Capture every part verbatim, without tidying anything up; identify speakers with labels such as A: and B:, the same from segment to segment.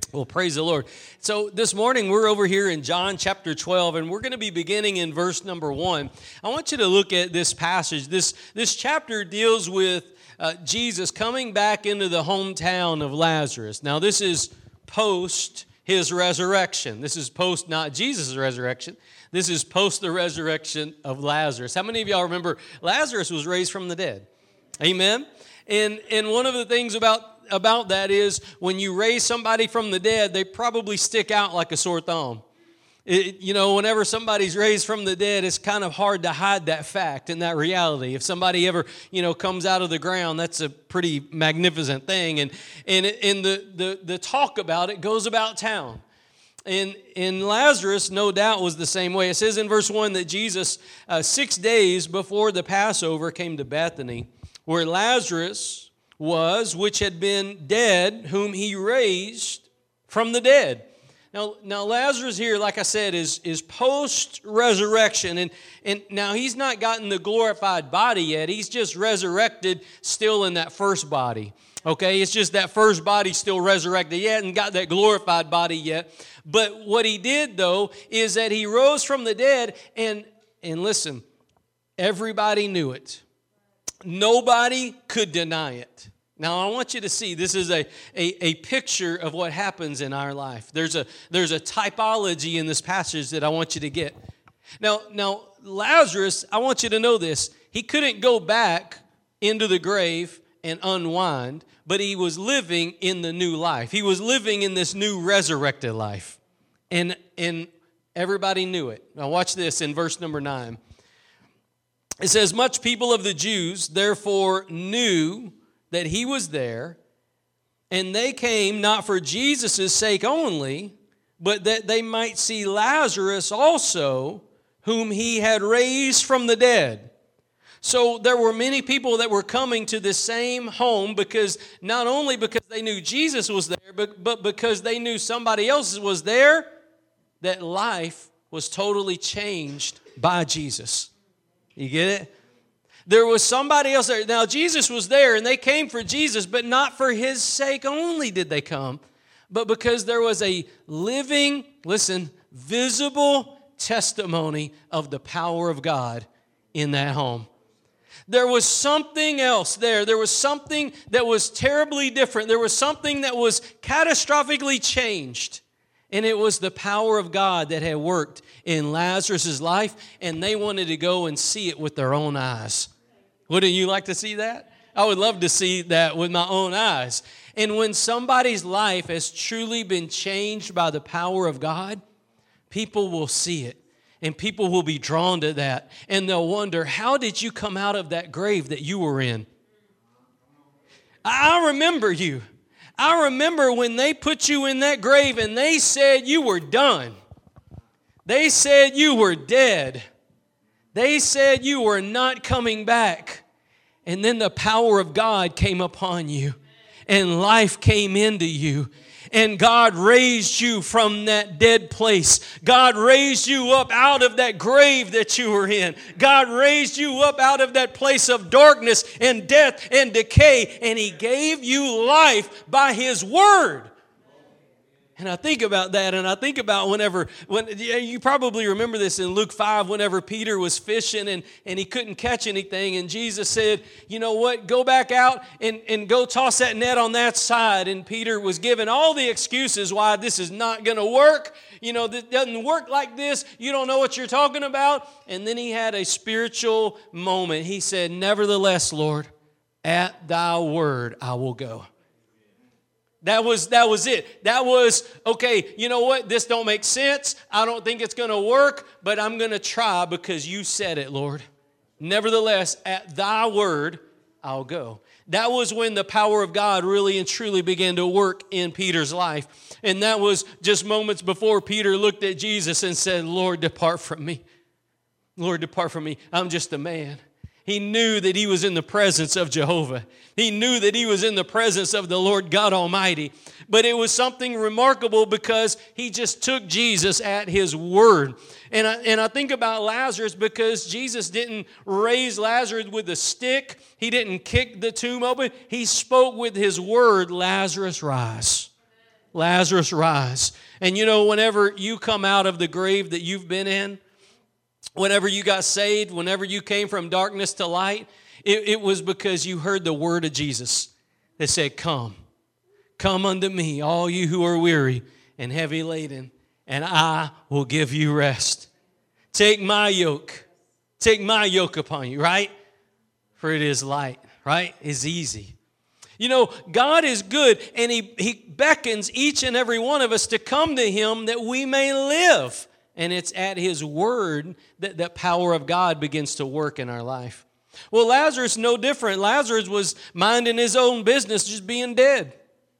A: Well, praise the Lord. So this morning we're over here in John chapter twelve, and we're going to be beginning in verse number one. I want you to look at this passage. This, this chapter deals with uh, Jesus coming back into the hometown of Lazarus. Now this is post his resurrection. This is post not Jesus' resurrection. This is post the resurrection of Lazarus. How many of y'all remember Lazarus was raised from the dead? Amen? And, and one of the things about about that is when you raise somebody from the dead, they probably stick out like a sore thumb. It, you know, whenever somebody's raised from the dead, it's kind of hard to hide that fact and that reality. If somebody ever, you know, comes out of the ground, that's a pretty magnificent thing. And and, and the, the, the talk about it goes about town. And, and Lazarus, no doubt, was the same way. It says in verse one that Jesus, uh, six days before the Passover, came to Bethany, where Lazarus was, which had been dead, whom he raised from the dead. Now, now Lazarus here, like I said, is, is post-resurrection. And, and now he's not gotten the glorified body yet. He's just resurrected still in that first body. Okay, it's just that first body still resurrected. He hadn't got that glorified body yet. But what he did, though, is that he rose from the dead. And, and listen, everybody knew it. Nobody could deny it. Now, I want you to see, this is a, a, a picture of what happens in our life. There's a, there's a typology in this passage that I want you to get. Now, now, Lazarus, I want you to know this. He couldn't go back into the grave and unwind, but he was living in the new life. He was living in this new resurrected life. And, and everybody knew it. Now, watch this in verse number nine. It says, much people of the Jews therefore knew that he was there, and they came not for Jesus' sake only, but that they might see Lazarus also, whom he had raised from the dead. So there were many people that were coming to the same home because not only because they knew Jesus was there, but, but because they knew somebody else was there, that life was totally changed by Jesus. You get it? There was somebody else there. Now, Jesus was there, and they came for Jesus, but not for his sake only did they come, but because there was a living, listen, visible testimony of the power of God in that home. There was something else there. There was something that was terribly different. There was something that was catastrophically changed. And it was the power of God that had worked in Lazarus' life, and they wanted to go and see it with their own eyes. Wouldn't you like to see that? I would love to see that with my own eyes. And when somebody's life has truly been changed by the power of God, people will see it, and people will be drawn to that, and they'll wonder, how did you come out of that grave that you were in? I remember you. I remember when they put you in that grave and they said you were done. They said you were dead. They said you were not coming back. And then the power of God came upon you and life came into you. And God raised you from that dead place. God raised you up out of that grave that you were in. God raised you up out of that place of darkness and death and decay. And He gave you life by His Word. And I think about that, and I think about whenever, when you probably remember this in Luke five, whenever Peter was fishing and, and he couldn't catch anything, and Jesus said, you know what, go back out and, and go toss that net on that side. And Peter was given all the excuses why this is not going to work. You know, this doesn't work like this. You don't know what you're talking about. And then he had a spiritual moment. He said, nevertheless, Lord, at thy word I will go. That was that was it. That was, okay, you know what? This don't make sense. I don't think it's going to work, but I'm going to try because you said it, Lord. Nevertheless, at thy word, I'll go. That was when the power of God really and truly began to work in Peter's life. And that was just moments before Peter looked at Jesus and said, Lord, depart from me. Lord, depart from me. I'm just a man. He knew that he was in the presence of Jehovah. He knew that he was in the presence of the Lord God Almighty. But it was something remarkable because he just took Jesus at his word. And I, and I think about Lazarus because Jesus didn't raise Lazarus with a stick. He didn't kick the tomb open. He spoke with his word, Lazarus, rise. Lazarus, rise. And you know, whenever you come out of the grave that you've been in, whenever you got saved, whenever you came from darkness to light, it, it was because you heard the word of Jesus that said, come, come unto me, all you who are weary and heavy laden, and I will give you rest. Take my yoke. Take my yoke upon you, right? For it is light, right? It's easy. You know, God is good, and he, he beckons each and every one of us to come to Him that we may live. And it's at His word that that power of God begins to work in our life. Well, Lazarus, no different. Lazarus was minding his own business, just being dead.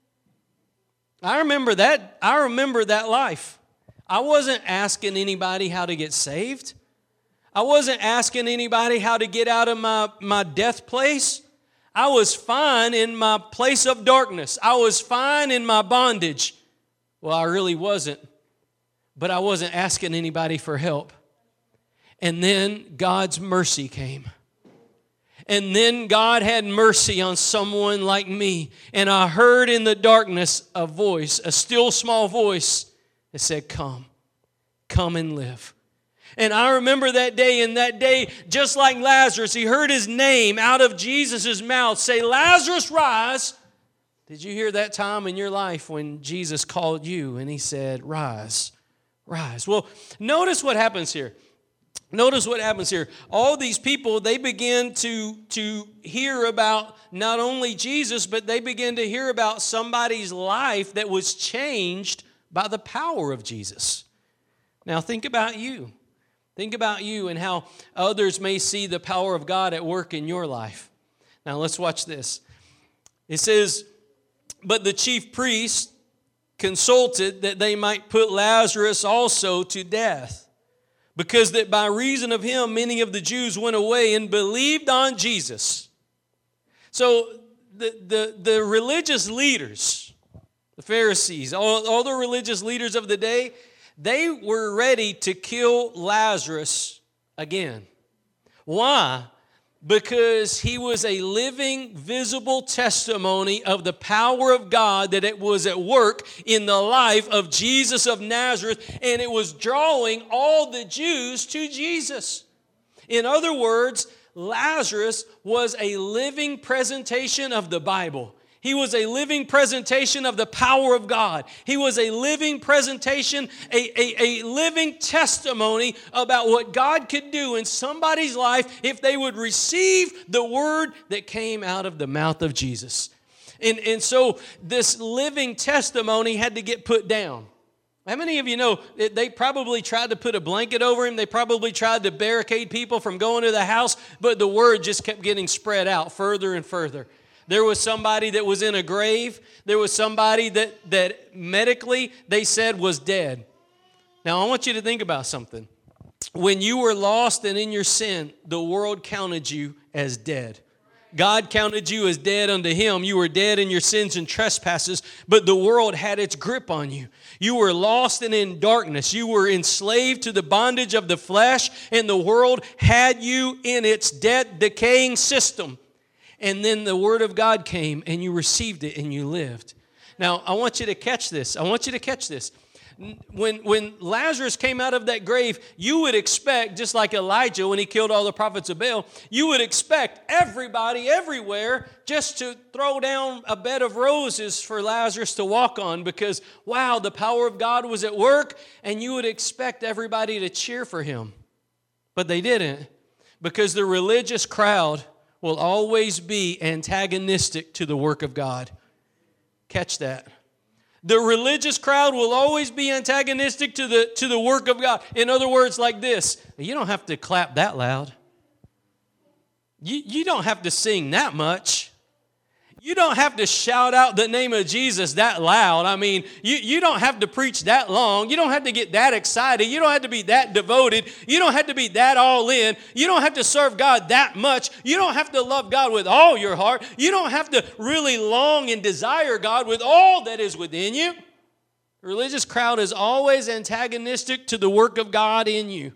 A: I remember that. I remember that life. I wasn't asking anybody how to get saved. I wasn't asking anybody how to get out of my, my death place. I was fine in my place of darkness. I was fine in my bondage. Well, I really wasn't. But I wasn't asking anybody for help. And then God's mercy came. And then God had mercy on someone like me. And I heard in the darkness a voice, a still small voice that said, come, come and live. And I remember that day, and that day, just like Lazarus, he heard his name out of Jesus' mouth say, Lazarus, rise. Did you hear that time in your life when Jesus called you and He said, rise, rise? Well, notice what happens here. Notice what happens here. All these people, they begin to, to hear about not only Jesus, but they begin to hear about somebody's life that was changed by the power of Jesus. Now think about you. Think about you and how others may see the power of God at work in your life. Now let's watch this. It says, but the chief priests consulted that they might put Lazarus also to death, because that by reason of him many of the Jews went away and believed on Jesus. So the, the, the religious leaders, the Pharisees, all, all the religious leaders of the day, they were ready to kill Lazarus again. Why? Because he was a living, visible testimony of the power of God, that it was at work in the life of Jesus of Nazareth, and it was drawing all the Jews to Jesus. In other words, Lazarus was a living presentation of the Bible. He was a living presentation of the power of God. He was a living presentation, a, a, a living testimony about what God could do in somebody's life if they would receive the word that came out of the mouth of Jesus. And, and so this living testimony had to get put down. How many of you know they probably tried to put a blanket over him? They probably tried to barricade people from going to the house, but the word just kept getting spread out further and further. There was somebody that was in a grave. There was somebody that, that medically they said was dead. Now, I want you to think about something. When you were lost and in your sin, the world counted you as dead. God counted you as dead unto Him. You were dead in your sins and trespasses, but the world had its grip on you. You were lost and in darkness. You were enslaved to the bondage of the flesh, and the world had you in its dead, decaying system. And then the word of God came and you received it and you lived. Now, I want you to catch this. I want you to catch this. When, when Lazarus came out of that grave, you would expect, just like Elijah when he killed all the prophets of Baal, you would expect everybody everywhere just to throw down a bed of roses for Lazarus to walk on, because, wow, the power of God was at work, and you would expect everybody to cheer for him. But they didn't, because the religious crowd will always be antagonistic to the work of God. Catch that. The religious crowd will always be antagonistic to the, to the work of God. In other words, like this: you don't have to clap that loud. You, you don't have to sing that much. You don't have to shout out the name of Jesus that loud. I mean, you, you don't have to preach that long. You don't have to get that excited. You don't have to be that devoted. You don't have to be that all in. You don't have to serve God that much. You don't have to love God with all your heart. You don't have to really long and desire God with all that is within you. The religious crowd is always antagonistic to the work of God in you.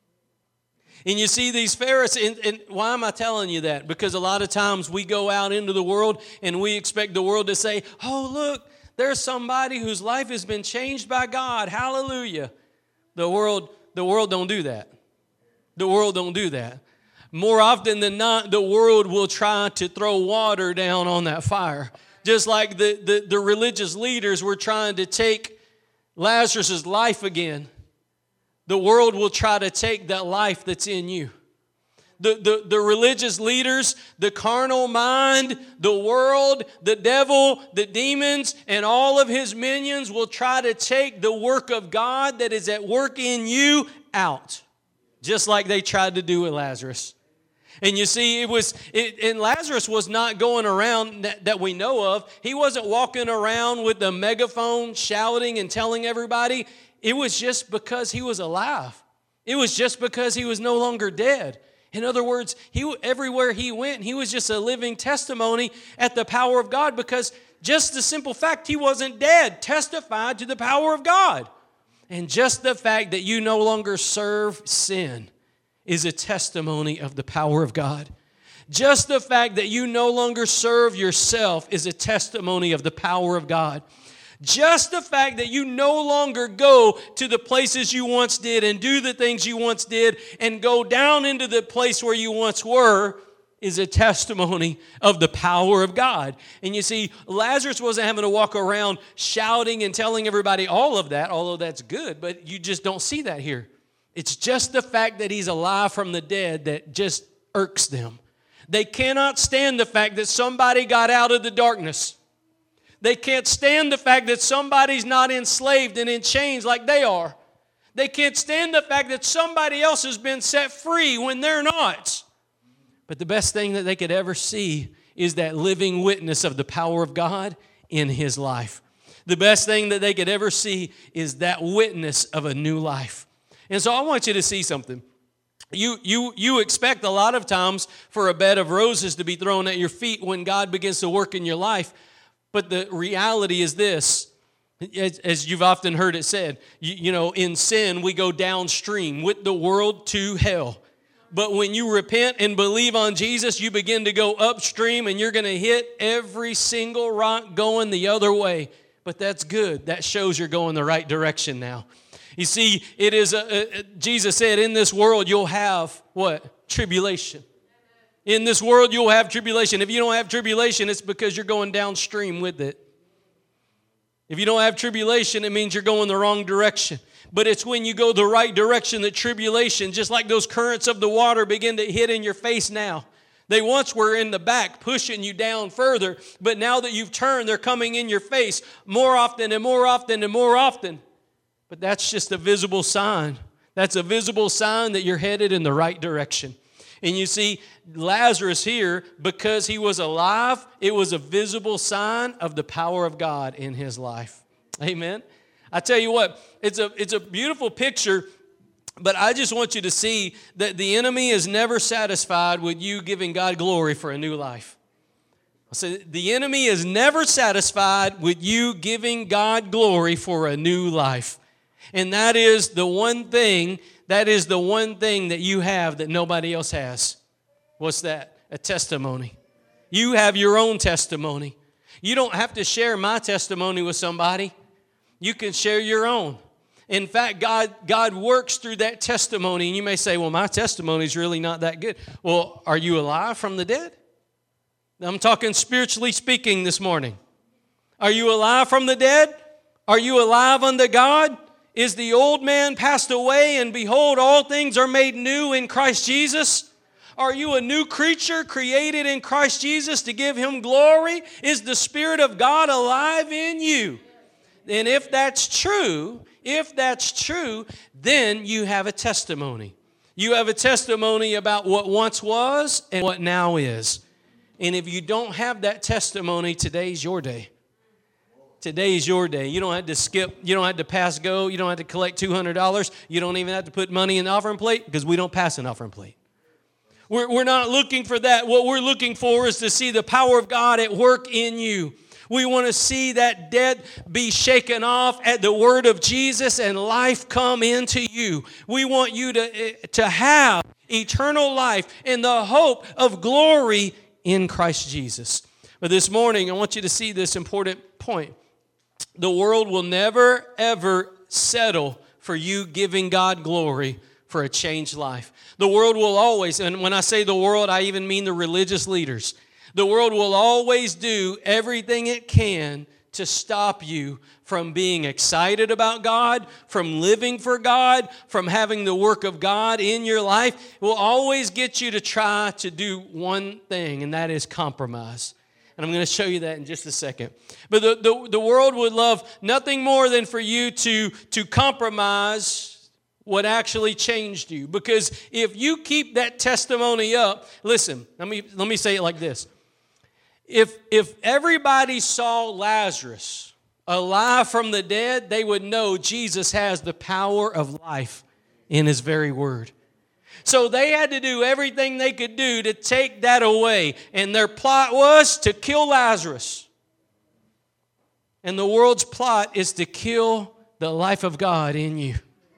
A: And you see these Pharisees, and, and why am I telling you that? Because a lot of times we go out into the world and we expect the world to say, oh, look, There's somebody whose life has been changed by God. Hallelujah. The world, the world don't do that. The world don't do that. More often than not, the world will try to throw water down on that fire. Just like the, the, the religious leaders were trying to take Lazarus' life again. The world will try to take that life that's in you. The, the, the religious leaders, the carnal mind, the world, the devil, the demons, and all of his minions will try to take the work of God that is at work in you out. Just like they tried to do with Lazarus. And you see, it was, it, and Lazarus was not going around that, that we know of. He wasn't walking around with a megaphone shouting and telling everybody. It was just because he was alive. It was just because he was no longer dead. In other words, he everywhere he went, he was just a living testimony at the power of God, because just the simple fact he wasn't dead testified to the power of God. And just the fact that you no longer serve sin is a testimony of the power of God. Just the fact that you no longer serve yourself is a testimony of the power of God. Just the fact that you no longer go to the places you once did and do the things you once did and go down into the place where you once were is a testimony of the power of God. And you see, Lazarus wasn't having to walk around shouting and telling everybody all of that, although that's good, but you just don't see that here. It's just the fact that he's alive from the dead that just irks them. They cannot stand the fact that somebody got out of the darkness. They can't stand the fact that somebody's not enslaved and in chains like they are. They can't stand the fact that somebody else has been set free when they're not. But the best thing that they could ever see is that living witness of the power of God in his life. The best thing that they could ever see is that witness of a new life. And so I want you to see something. You, you, you expect a lot of times for a bed of roses to be thrown at your feet when God begins to work in your life. But the reality is this, as you've often heard it said, you, you know, in sin we go downstream with the world to hell. But when you repent and believe on Jesus, you begin to go upstream and you're going to hit every single rock going the other way. But that's good. That shows you're going the right direction now. You see, it is, a, a, Jesus said, in this world you'll have what? Tribulation. In this world, you'll have tribulation. If you don't have tribulation, it's because you're going downstream with it. If you don't have tribulation, it means you're going the wrong direction. But it's when you go the right direction that tribulation, just like those currents of the water, begin to hit in your face now. They once were in the back, pushing you down further. But now that you've turned, they're coming in your face more often and more often and more often. But that's just a visible sign. That's a visible sign that you're headed in the right direction. And you see, Lazarus here, because he was alive, it was a visible sign of the power of God in his life. Amen. I tell you what, it's a, it's a beautiful picture, but I just want you to see that the enemy is never satisfied with you giving God glory for a new life. So the enemy is never satisfied with you giving God glory for a new life. And that is the one thing That is the one thing that you have that nobody else has. What's that? A testimony. You have your own testimony. You don't have to share my testimony with somebody. You can share your own. In fact, God, God works through that testimony. And you may say, well, my testimony is really not that good. Well, are you alive from the dead? I'm talking spiritually speaking this morning. Are you alive from the dead? Are you alive unto God? Is the old man passed away, and behold, all things are made new in Christ Jesus? Are you a new creature created in Christ Jesus to give him glory? Is the Spirit of God alive in you? And if that's true, if that's true, then you have a testimony. You have a testimony about what once was and what now is. And if you don't have that testimony, today's your day. Today is your day. You don't have to skip. You don't have to pass go. You don't have to collect two hundred dollars. You don't even have to put money in the offering plate because we don't pass an offering plate. We're, we're not looking for that. What we're looking for is to see the power of God at work in you. We want to see that death be shaken off at the word of Jesus and life come into you. We want you to, to have eternal life and the hope of glory in Christ Jesus. But this morning, I want you to see this important point. The world will never, ever settle for you giving God glory for a changed life. The world will always, and when I say the world, I even mean the religious leaders. The world will always do everything it can to stop you from being excited about God, from living for God, from having the work of God in your life. It will always get you to try to do one thing, and that is compromise. And I'm going to show you that in just a second. But the, the, the world would love nothing more than for you to, to compromise what actually changed you. Because if you keep that testimony up, listen, let me, let me say it like this. If, if everybody saw Lazarus alive from the dead, they would know Jesus has the power of life in His very word. So they had to do everything they could do to take that away. And their plot was to kill Lazarus. And the world's plot is to kill the life of God in you.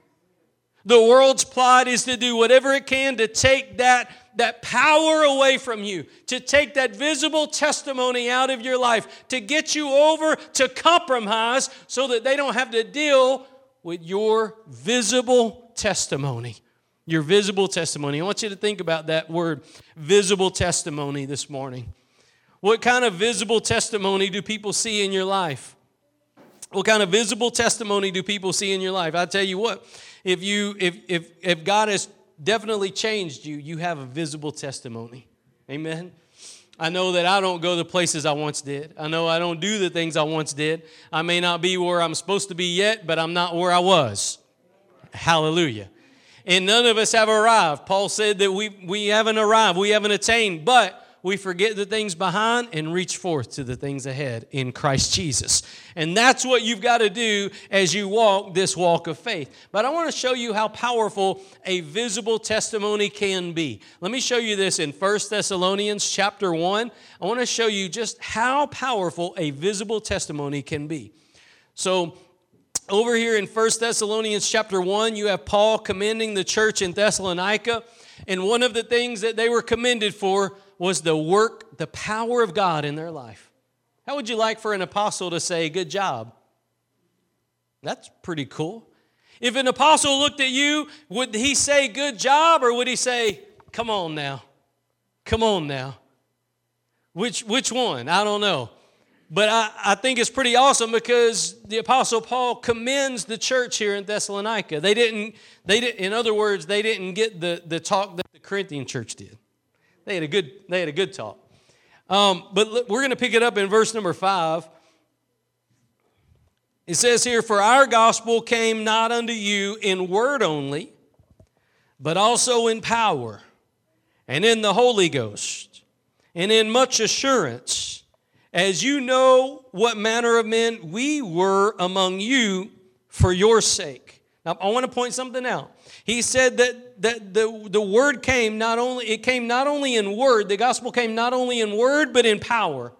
A: The world's plot is to do whatever it can to take that, that power away from you, to take that visible testimony out of your life, to get you over to compromise so that they don't have to deal with your visible testimony. Your visible testimony. I want you to think about that word, visible testimony, this morning. What kind of visible testimony do people see in your life? What kind of visible testimony do people see in your life? I tell you what, if you if if if God has definitely changed you, you have a visible testimony. Amen. I know that I don't go the places I once did. I know I don't do the things I once did. I may not be where I'm supposed to be yet, but I'm not where I was. Hallelujah. And none of us have arrived. Paul said that we, we haven't arrived, we haven't attained, but we forget the things behind and reach forth to the things ahead in Christ Jesus. And that's what you've got to do as you walk this walk of faith. But I want to show you how powerful a visible testimony can be. Let me show you this in First Thessalonians chapter one. I want to show you just how powerful a visible testimony can be. So, over here in First Thessalonians chapter one, you have Paul commending the church in Thessalonica. And one of the things that they were commended for was the work, the power of God in their life. How would you like for an apostle to say, good job? That's pretty cool. If an apostle looked at you, would he say good job, or would he say, come on now, come on now? Which, which one? I don't know. But I, I think it's pretty awesome because the Apostle Paul commends the church here in Thessalonica. They didn't, they didn't, in other words, they didn't get the, the talk that the Corinthian church did. They had a good, they had a good talk. Um, but look, we're going to pick it up in verse number five. It says here, for our gospel came not unto you in word only, but also in power, and in the Holy Ghost, and in much assurance, as you know what manner of men we were among you for your sake. Now, I want to point something out. He said that, that the, the word came not only, it came not only in word, the gospel came not only in word, but in power.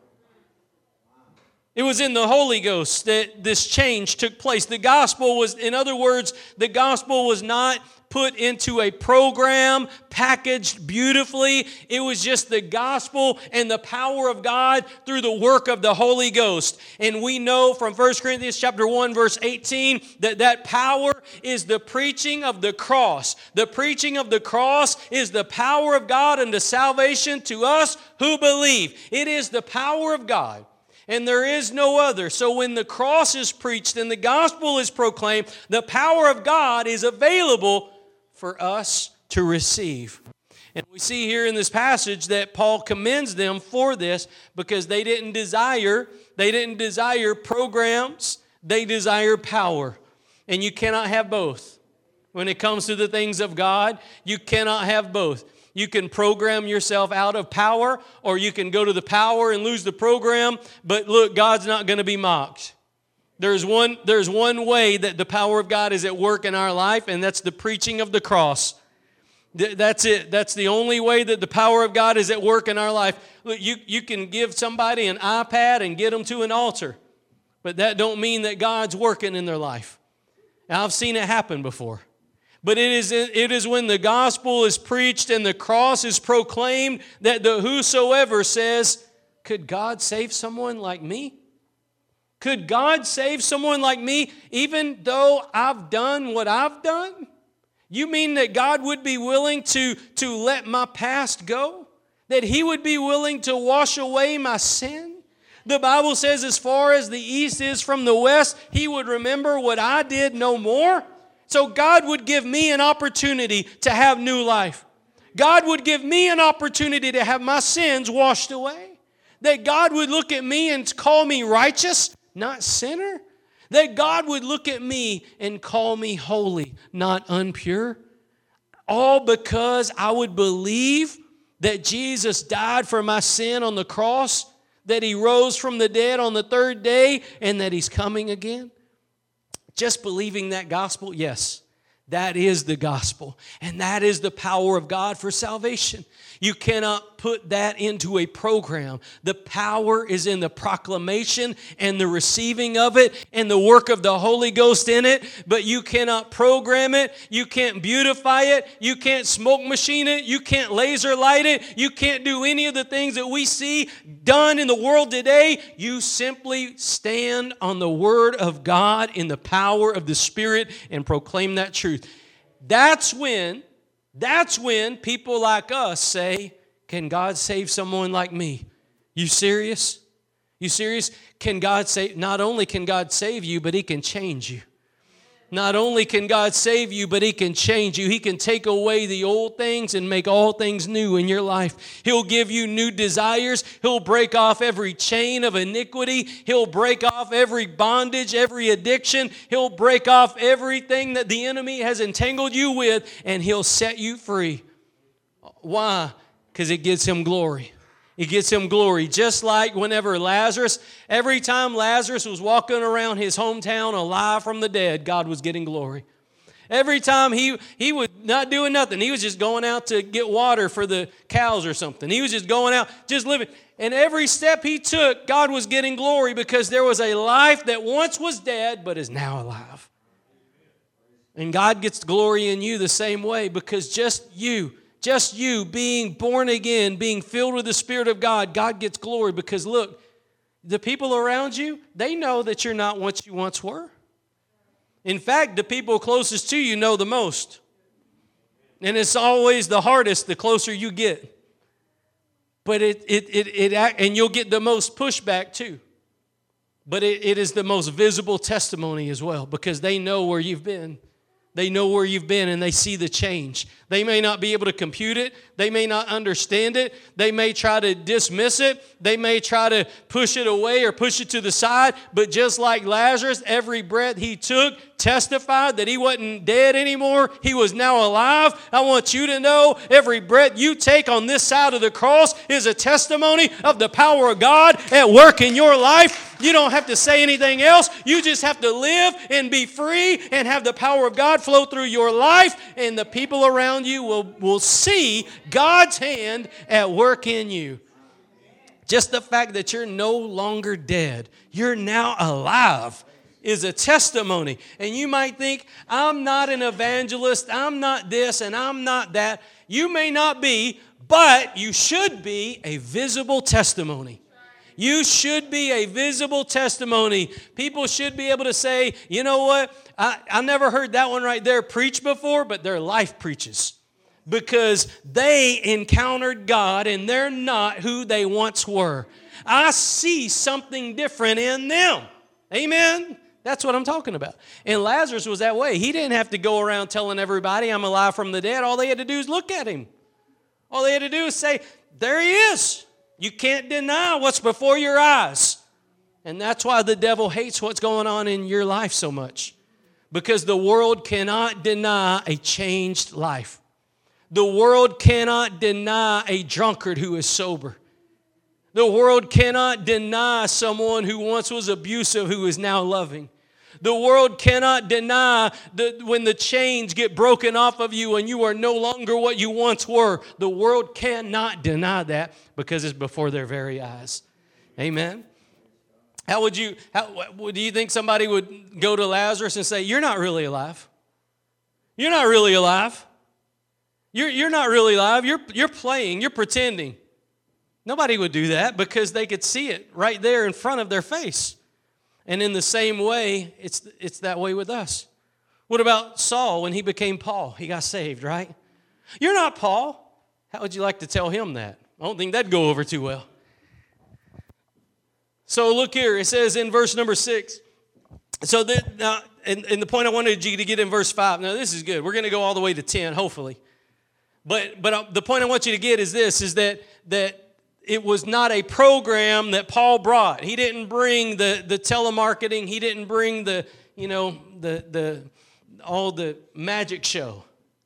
A: It was in the Holy Ghost that this change took place. The gospel was, in other words, the gospel was not put into a program, packaged beautifully. It was just the gospel and the power of God through the work of the Holy Ghost. And we know from First Corinthians chapter one, verse eighteen, that that power is the preaching of the cross. The preaching of the cross is the power of God unto salvation to us who believe. It is the power of God. And there is no other. So when the cross is preached and the gospel is proclaimed, the power of God is available for us to receive. And we see here in this passage that Paul commends them for this because they didn't desire, they didn't desire programs, they desire power. And you cannot have both. When it comes to the things of God, you cannot have both. You can program yourself out of power, or you can go to the power and lose the program. But look, God's not going to be mocked. There's one, there's one way that the power of God is at work in our life, and that's the preaching of the cross. That's it. That's the only way that the power of God is at work in our life. Look, you, you can give somebody an iPad and get them to an altar, but that don't mean that God's working in their life. Now, I've seen it happen before. But it is, it is when the gospel is preached and the cross is proclaimed that the whosoever says, could God save someone like me? Could God save someone like me even though I've done what I've done? You mean that God would be willing to, to let my past go? That He would be willing to wash away my sin? The Bible says as far as the east is from the west, He would remember what I did no more. So God would give me an opportunity to have new life. God would give me an opportunity to have my sins washed away. That God would look at me and call me righteous, not sinner. That God would look at me and call me holy, not impure. All because I would believe that Jesus died for my sin on the cross, that He rose from the dead on the third day, and that He's coming again. Just believing that gospel, yes, that is the gospel. And that is the power of God for salvation. You cannot put that into a program. The power is in the proclamation and the receiving of it and the work of the Holy Ghost in it. But you cannot program it. You can't beautify it. You can't smoke machine it. You can't laser light it. You can't do any of the things that we see done in the world today. You simply stand on the Word of God in the power of the Spirit and proclaim that truth. That's when That's when people like us say, can God save someone like me? You serious? You serious? Can God save? Not only can God save you, but He can change you. Not only can God save you, but He can change you. He can take away the old things and make all things new in your life. He'll give you new desires. He'll break off every chain of iniquity. He'll break off every bondage, every addiction. He'll break off everything that the enemy has entangled you with, and He'll set you free. Why? Because it gives Him glory. It gets Him glory. Just like whenever Lazarus, every time Lazarus was walking around his hometown alive from the dead, God was getting glory. Every time he, he was not doing nothing. He was just going out to get water for the cows or something. He was just going out, just living. And every step he took, God was getting glory because there was a life that once was dead but is now alive. And God gets glory in you the same way because just you, Just you being born again, being filled with the Spirit of God, God gets glory because look, the people around you, they know that you're not what you once were. In fact, the people closest to you know the most. And it's always the hardest the closer you get. But it, it, it, it and you'll get the most pushback too. But it, it is the most visible testimony as well because they know where you've been. They know where you've been and they see the change. They may not be able to compute it. They may not understand it. They may try to dismiss it. They may try to push it away or push it to the side. But just like Lazarus, every breath he took testified that he wasn't dead anymore. He was now alive. I want you to know every breath you take on this side of the cross is a testimony of the power of God at work in your life. You don't have to say anything else. You just have to live and be free and have the power of God flow through your life, and the people around you will, will see God's hand at work in you. Just the fact that you're no longer dead, you're now alive, is a testimony. And you might think, I'm not an evangelist, I'm not this, and I'm not that. You may not be, but you should be a visible testimony. You should be a visible testimony. People should be able to say, you know what, I, I never heard that one right there preach before, but their life preaches. Because they encountered God and they're not who they once were. I see something different in them. Amen? That's what I'm talking about. And Lazarus was that way. He didn't have to go around telling everybody, I'm alive from the dead. All they had to do is look at him. All they had to do is say, there he is. You can't deny what's before your eyes. And that's why the devil hates what's going on in your life so much. Because the world cannot deny a changed life. The world cannot deny a drunkard who is sober. The world cannot deny someone who once was abusive who is now loving. The world cannot deny that when the chains get broken off of you and you are no longer what you once were. The world cannot deny that because it's before their very eyes. Amen. How would you, how, do you think somebody would go to Lazarus and say, you're not really alive? You're not really alive. You're, you're not really alive. You're, you're playing. You're pretending. Nobody would do that because they could see it right there in front of their face. And in the same way, it's, it's that way with us. What about Saul when he became Paul? He got saved, right? You're not Paul. How would you like to tell him that? I don't think that'd go over too well. So look here. It says in verse number six. So that, now, and, and the point I wanted you to get in verse five. Now, this is good. We're going to go all the way to ten, hopefully. But but the point I want you to get is this, is that that it was not a program that Paul brought. He didn't bring the, the telemarketing. He didn't bring the, you know, the the all the magic show.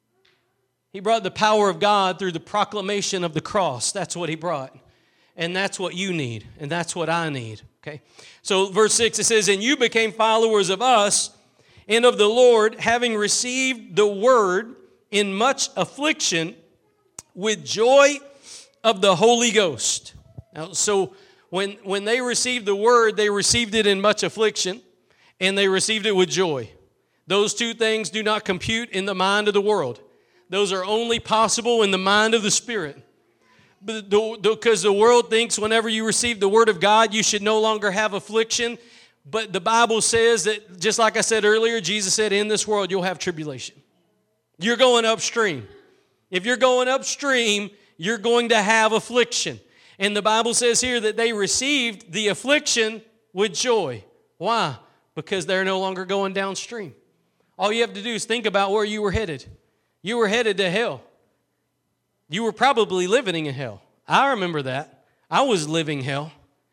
A: He brought the power of God through the proclamation of the cross. That's what he brought. And that's what you need. And that's what I need. Okay. So verse six, it says, and you became followers of us and of the Lord, having received the word in much affliction with joy of the Holy Ghost. Now, so when, when they received the word, they received it in much affliction, and they received it with joy. Those two things do not compute in the mind of the world. Those are only possible in the mind of the Spirit. Because the world thinks whenever you receive the word of God, you should no longer have affliction. But the Bible says that, just like I said earlier, Jesus said, in this world you'll have tribulation. You're going upstream. If you're going upstream, you're going to have affliction. And the Bible says here that they received the affliction with joy. Why? Because they're no longer going downstream. All you have to do is think about where you were headed. You were headed to hell. You were probably living in hell. I remember that. I was living hell.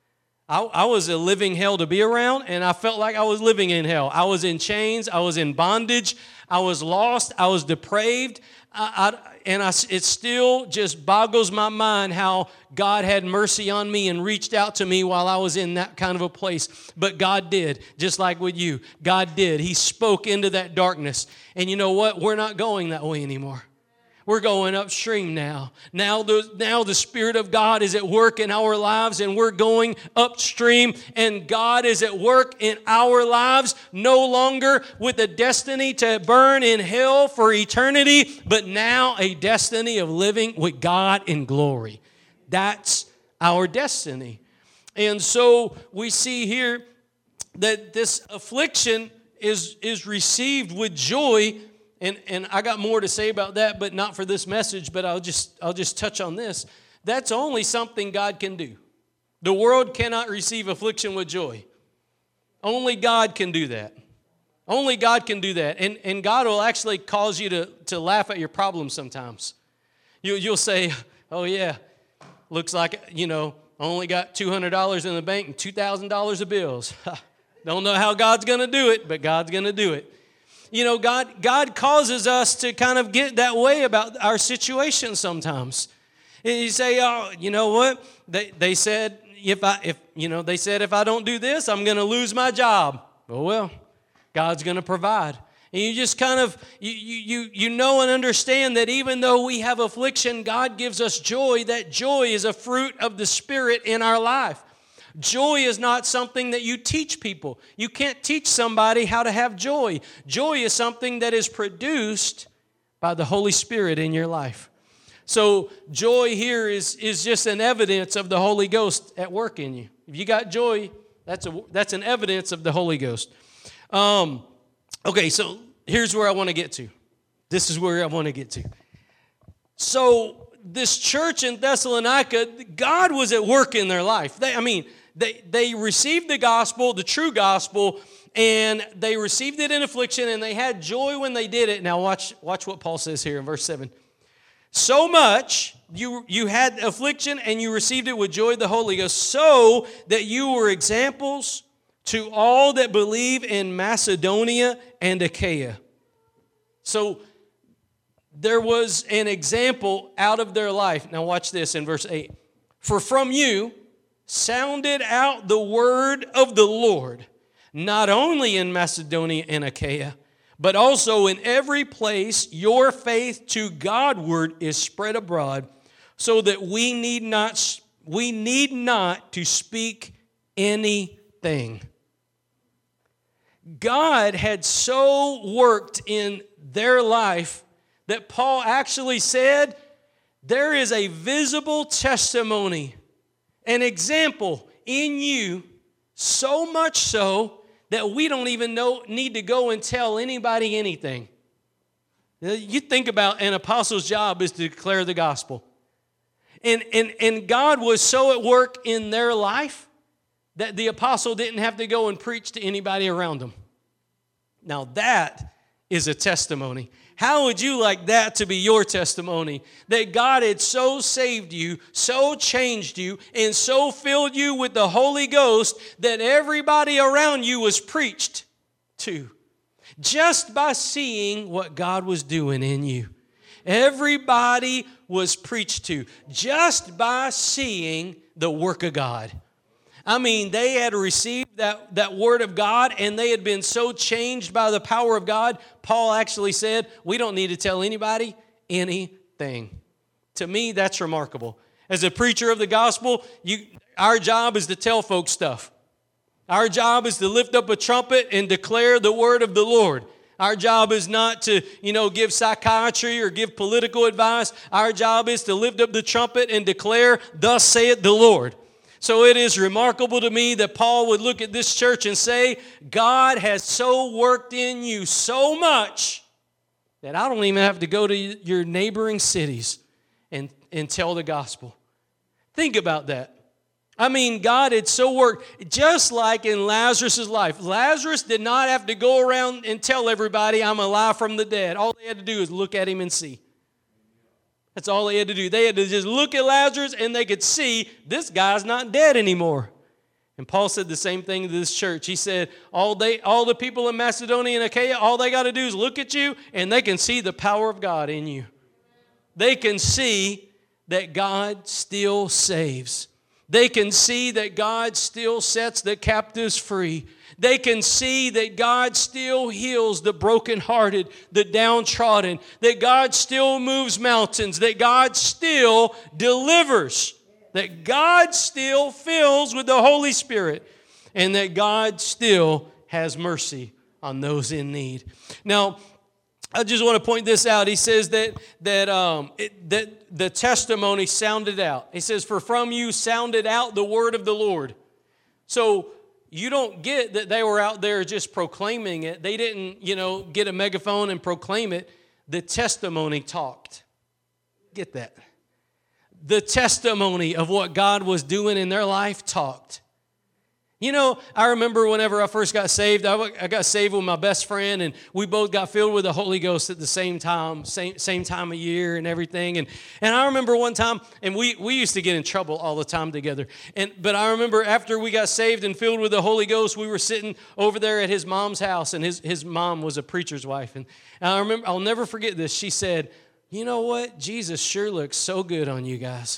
A: I, I was a living hell to be around, and I felt like I was living in hell. I was in chains. I was in bondage. I was lost. I was depraved. I, I, and I, it still just boggles my mind how God had mercy on me and reached out to me while I was in that kind of a place. But God did, just like with you. God did. He spoke into that darkness. And you know what? We're not going that way anymore. We're going upstream now. Now the, now the Spirit of God is at work in our lives, and we're going upstream, and God is at work in our lives, no longer with a destiny to burn in hell for eternity, but now a destiny of living with God in glory. That's our destiny. And so we see here that this affliction is, is received with joy. And, and I got more to say about that, but not for this message, but I'll just, I'll just touch on this. That's only something God can do. The world cannot receive affliction with joy. Only God can do that. Only God can do that. And, and God will actually cause you to, to laugh at your problems sometimes. You, you'll say, oh yeah, looks like, you know, I only got two hundred dollars in the bank and two thousand dollars of bills. Don't know how God's going to do it, but God's going to do it. You know, God, God causes us to kind of get that way about our situation sometimes. And you say, oh, you know what? They they said if I if you know they said if I don't do this, I'm going to lose my job. Oh well, God's going to provide. And you just kind of you you you know and understand that even though we have affliction, God gives us joy. That joy is a fruit of the Spirit in our life. Joy is not something that you teach people. You can't teach somebody how to have joy. Joy is something that is produced by the Holy Spirit in your life. So joy here is, is just an evidence of the Holy Ghost at work in you. If you got joy, that's a that's an evidence of the Holy Ghost. Um, okay, so here's where I want to get to. This is where I want to get to. So this church in Thessalonica, God was at work in their life. They, I mean, They they received the gospel, the true gospel, and they received it in affliction, and they had joy when they did it. Now watch watch what Paul says here in verse seven. So much you you had affliction, and you received it with joy of the Holy Ghost, so that you were examples to all that believe in Macedonia and Achaia. So there was an example out of their life. Now watch this in verse eight. For from you sounded out the word of the Lord, not only in Macedonia and Achaia, but also in every place your faith to Godward is spread abroad, so that we need not we need not to speak anything. God had so worked in their life that Paul actually said, there is a visible testimony, an example in you So much so that we don't even know, need to go and tell anybody anything. You think about an apostle's job is to declare the gospel. And, and, and God was so at work in their life that the apostle didn't have to go and preach to anybody around them. Now that is a testimony. How would you like that to be your testimony? That God had so saved you, so changed you, and so filled you with the Holy Ghost that everybody around you was preached to. Just by seeing what God was doing in you. Everybody was preached to just by seeing the work of God. I mean, they had received that, that word of God, and they had been so changed by the power of God. Paul actually said, we don't need to tell anybody anything. To me, that's remarkable. As a preacher of the gospel, you, our job is to tell folks stuff. Our job is to lift up a trumpet and declare the word of the Lord. Our job is not to, you know, give psychiatry or give political advice. Our job is to lift up the trumpet and declare, thus saith the Lord. So it is remarkable to me that Paul would look at this church and say, God has so worked in you so much that I don't even have to go to your neighboring cities and, and tell the gospel. Think about that. I mean, God had so worked, just like in Lazarus' life. Lazarus did not have to go around and tell everybody, I'm alive from the dead. All they had to do is look at him and see. That's all they had to do. They had to just look at Lazarus and they could see this guy's not dead anymore. And Paul said the same thing to this church. He said, all they, all the people in Macedonia and Achaia, all they got to do is look at you and they can see the power of God in you. They can see that God still saves. They can see that God still sets the captives free. They can see that God still heals the brokenhearted, the downtrodden, that God still moves mountains, that God still delivers, that God still fills with the Holy Spirit, and that God still has mercy on those in need. Now, I just want to point this out. He says that that um, it, that the testimony sounded out. He says, "For from you sounded out the word of the Lord." So you don't get that they were out there just proclaiming it. They didn't, you know, get a megaphone and proclaim it. The testimony talked. Get that? The testimony of what God was doing in their life talked. You know, I remember whenever I first got saved, I, I got saved with my best friend, and we both got filled with the Holy Ghost at the same time, same same time of year and everything. And and I remember one time, and we, we used to get in trouble all the time together. And but I remember after we got saved and filled with the Holy Ghost, we were sitting over there at his mom's house, and his, his mom was a preacher's wife. And, and I remember, I'll never forget this. She said, "You know what? Jesus sure looks so good on you guys."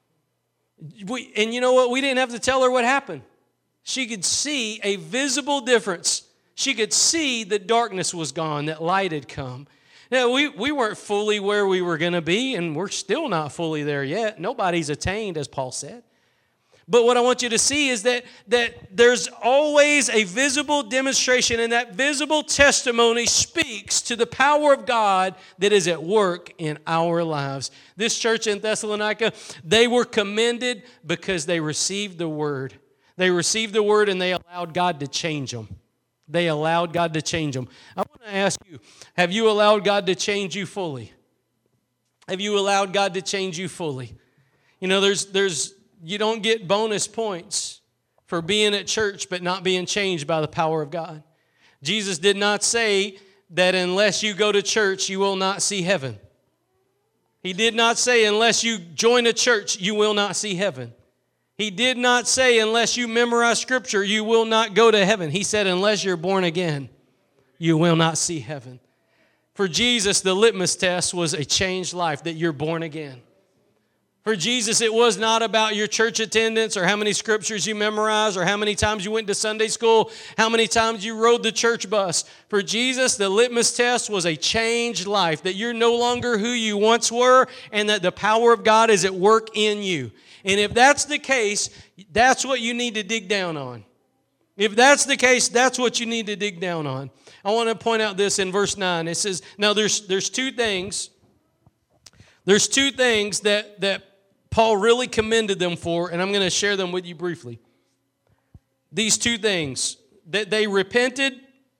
A: We, and you know what? We didn't have to tell her what happened. She could see a visible difference. She could see that darkness was gone, that light had come. Now, we, we weren't fully where we were going to be, and we're still not fully there yet. Nobody's attained, as Paul said. But what I want you to see is that, that there's always a visible demonstration, and that visible testimony speaks to the power of God that is at work in our lives. This church in Thessalonica, they were commended because they received the word. They received the word and they allowed God to change them. They allowed God to change them. I want to ask you, have you allowed God to change you fully? Have you allowed God to change you fully? You know, there's, there's, you don't get bonus points for being at church but not being changed by the power of God. Jesus did not say that unless you go to church, you will not see heaven. He did not say unless you join a church, you will not see heaven. He did not say, unless you memorize Scripture, you will not go to heaven. He said, unless you're born again, you will not see heaven. For Jesus, the litmus test was a changed life, that you're born again. For Jesus, it was not about your church attendance or how many scriptures you memorized or how many times you went to Sunday school, how many times you rode the church bus. For Jesus, the litmus test was a changed life, that you're no longer who you once were and that the power of God is at work in you. And if that's the case, that's what you need to dig down on. If that's the case, that's what you need to dig down on. I want to point out this in verse nine. It says, now there's there's two things. There's two things that, that Paul really commended them for, and I'm going to share them with you briefly. these two things, that they repented,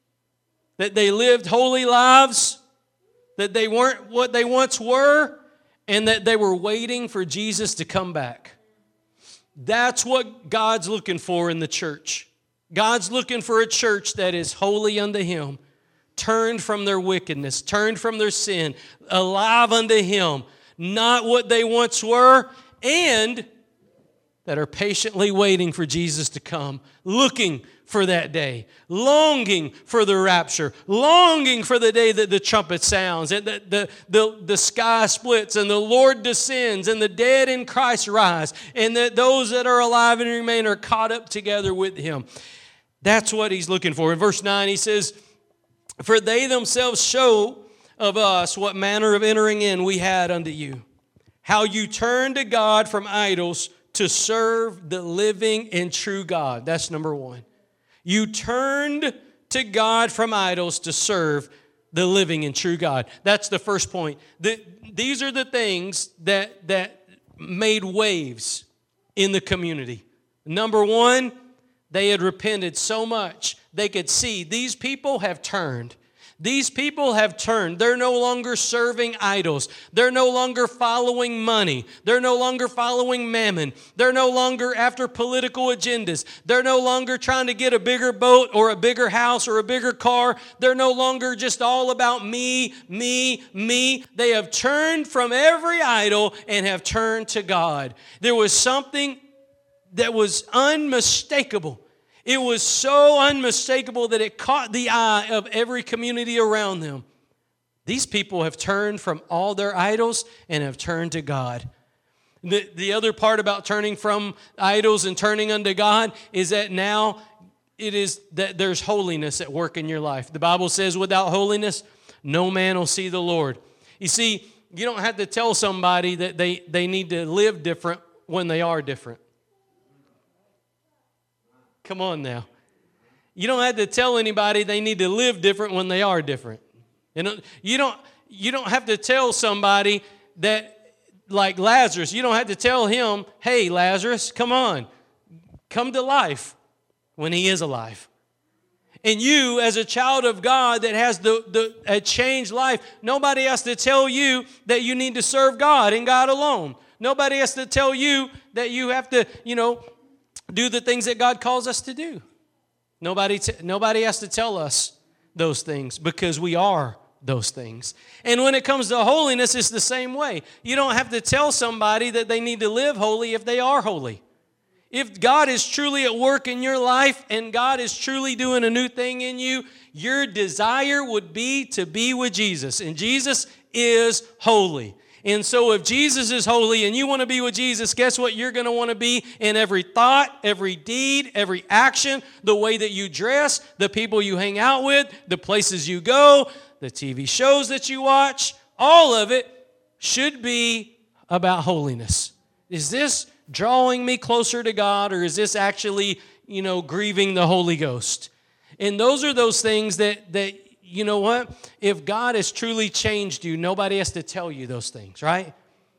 A: that they lived holy lives, that they weren't what they once were, and that they were waiting for Jesus to come back. That's what God's looking for in the church. God's looking for a church that is holy unto Him, turned from their wickedness, turned from their sin, alive unto Him, not what they once were, and that are patiently waiting for Jesus to come, looking for that day, longing for the rapture, longing for the day that the trumpet sounds, and the, the, the, the sky splits, and the Lord descends, and the dead in Christ rise, and that those that are alive and remain are caught up together with Him. That's what He's looking for. In verse nine, He says, "For they themselves show of us what manner of entering in we had unto you, how you turned to God from idols to serve the living and true God." That's number one. You turned to God from idols to serve the living and true God. That's the first point. The, these are the things that, that made waves in the community. Number one, they had repented so much they could see these people have turned. These people have turned. They're no longer serving idols. They're no longer following money. They're no longer following mammon. They're no longer after political agendas. They're no longer trying to get a bigger boat or a bigger house or a bigger car. They're no longer just all about me, me, me. They have turned from every idol and have turned to God. There was something that was unmistakable. It was so unmistakable that it caught the eye of every community around them. These people have turned from all their idols and have turned to God. The, the other part about turning from idols and turning unto God is that now it is that there's holiness at work in your life. The Bible says without holiness, no man will see the Lord. You see, you don't have to tell somebody that they, they need to live different when they are different. Come on now. You don't have to tell anybody they need to live different when they are different. You know, you don't, you don't have to tell somebody that, like Lazarus, you don't have to tell him, "Hey, Lazarus, come on, come to life," when he is alive. And you, as a child of God that has the, the a changed life, nobody has to tell you that you need to serve God and God alone. Nobody has to tell you that you have to, you know, do the things that God calls us to do. Nobody, t- nobody has to tell us those things because we are those things. And when it comes to holiness, it's the same way. You don't have to tell somebody that they need to live holy if they are holy. If God is truly at work in your life and God is truly doing a new thing in you, your desire would be to be with Jesus. And Jesus is holy. And so if Jesus is holy and you want to be with Jesus, guess what you're going to want to be in every thought, every deed, every action, the way that you dress, the people you hang out with, the places you go, the T V shows that you watch, all of it should be about holiness. Is this drawing me closer to God, or is this actually, you know, grieving the Holy Ghost? And those are those things that that you know what? If God has truly changed you, nobody has to tell you those things, right?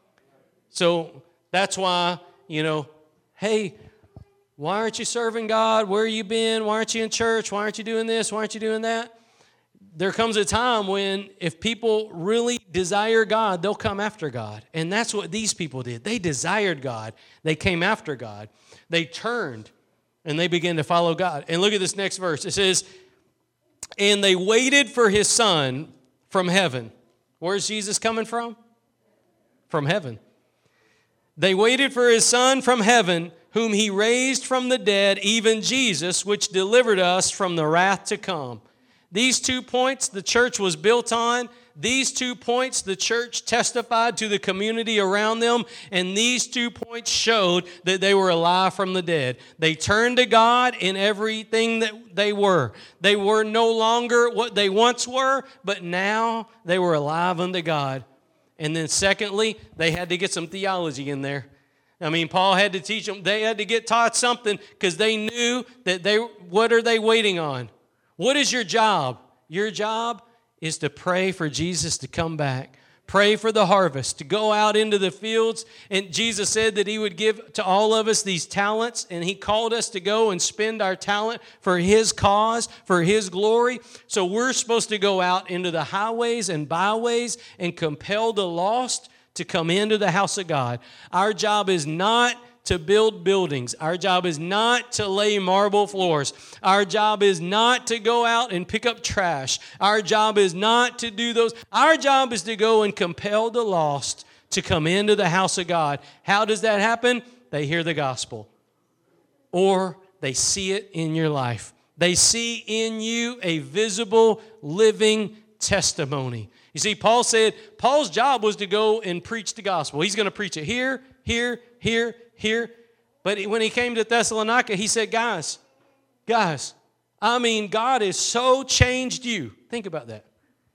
A: So that's why, you know, hey, why aren't you serving God? Where have you been? Why aren't you in church? Why aren't you doing this? Why aren't you doing that? There comes a time when if people really desire God, they'll come after God. And that's what these people did. They desired God. They came after God. They turned and they began to follow God. And look at this next verse. It says, "And they waited for His Son from heaven." Where's Jesus coming from? From heaven. "They waited for His Son from heaven, whom He raised from the dead, even Jesus, which delivered us from the wrath to come." These two points the church was built on. These two points the church testified to the community around them. And these two points showed that they were alive from the dead. They turned to God in everything that they were. They were no longer what they once were, but now they were alive unto God. And then secondly, they had to get some theology in there. I mean, Paul had to teach them. They had to get taught something because they knew that they, what are they waiting on? What is your job? Your job is to pray for Jesus to come back. Pray for the harvest, to go out into the fields. And Jesus said that he would give to all of us these talents, and he called us to go and spend our talent for his cause, for his glory. So we're supposed to go out into the highways and byways and compel the lost to come into the house of God. Our job is not to build buildings. Our job is not to lay marble floors. Our job is not to go out and pick up trash. Our job is not to do those. Our job is to go and compel the lost to come into the house of God. How does that happen? They hear the gospel, or they see it in your life. They see in you a visible, living testimony. You see, Paul said Paul's job was to go and preach the gospel. He's going to preach it here, here, here, here. But when he came to Thessalonica, he said, guys, guys, I mean, God has so changed you. Think about that.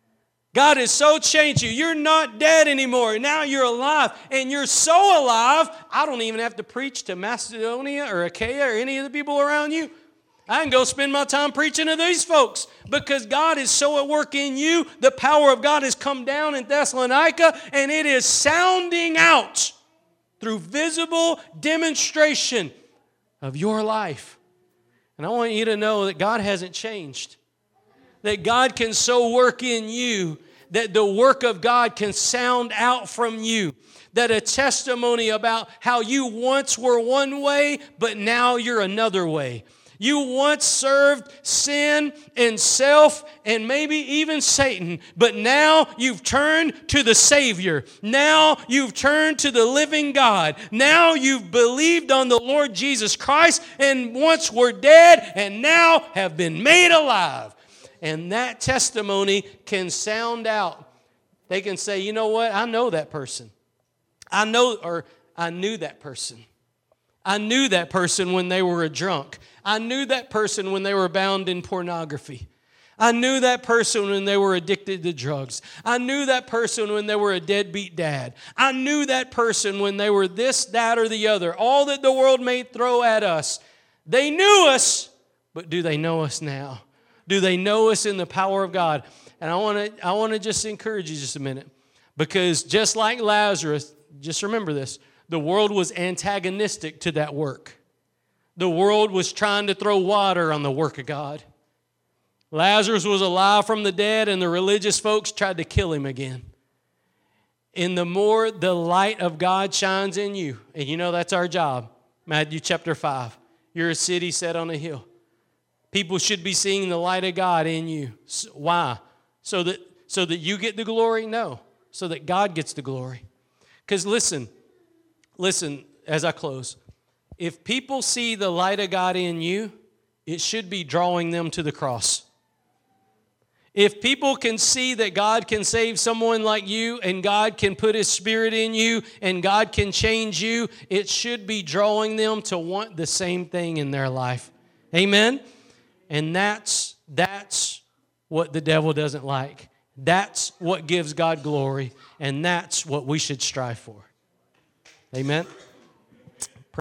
A: God has so changed you. You're not dead anymore. Now you're alive. And you're so alive, I don't even have to preach to Macedonia or Achaia or any of the people around you. I can go spend my time preaching to these folks because God is so at work in you. The power of God has come down in Thessalonica, and it is sounding out through visible demonstration of your life. And I want you to know that God hasn't changed. That God can so work in you that the work of God can sound out from you. That a testimony about how you once were one way, but now you're another way. You once served sin and self and maybe even Satan, but now you've turned to the Savior. Now you've turned to the living God. Now you've believed on the Lord Jesus Christ and once were dead and now have been made alive. And that testimony can sound out. They can say, you know what? I know that person. I know, or I knew that person. I knew that person when they were a drunk. I knew that person when they were bound in pornography. I knew that person when they were addicted to drugs. I knew that person when they were a deadbeat dad. I knew that person when they were this, that, or the other. All that the world may throw at us. They knew us, but do they know us now? Do they know us in the power of God? And I want to I want to just encourage you just a minute. Because just like Lazarus, just remember this, the world was antagonistic to that work. The world was trying to throw water on the work of God. Lazarus was alive from the dead, and the religious folks tried to kill him again. And the more the light of God shines in you, and you know that's our job, Matthew chapter five. You're a city set on a hill. People should be seeing the light of God in you. Why? So that, so that you get the glory? No. So that God gets the glory. Because listen, listen as I close. If people see the light of God in you, it should be drawing them to the cross. If people can see that God can save someone like you and God can put His Spirit in you and God can change you, it should be drawing them to want the same thing in their life. Amen? And that's, that's what the devil doesn't like. That's what gives God glory, and that's what we should strive for. Amen?